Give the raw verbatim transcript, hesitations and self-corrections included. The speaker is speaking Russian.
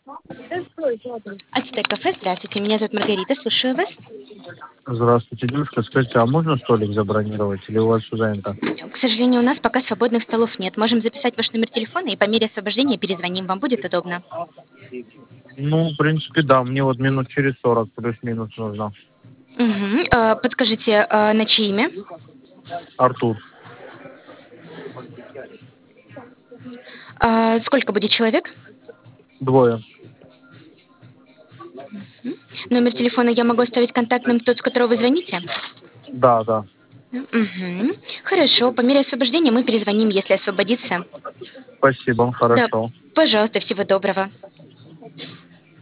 Ацтек кафе, здравствуйте, меня зовут Маргарита, слушаю вас. Здравствуйте, девушка. Скажите, а можно столик забронировать или у вас все занято? К сожалению, у нас пока свободных столов нет. Можем записать ваш номер телефона и по мере освобождения перезвоним. Вам будет удобно? Ну, в принципе, да. Мне вот минут через сорок плюс-минус нужно. Угу. А, подскажите, а, на чье имя? Артур. А, сколько будет человек? Двое. Номер телефона я могу оставить контактным, тот, с которого вы звоните? Да, да. Угу. Хорошо, по мере освобождения мы перезвоним, если освободится. Спасибо, Да, хорошо. пожалуйста, всего доброго.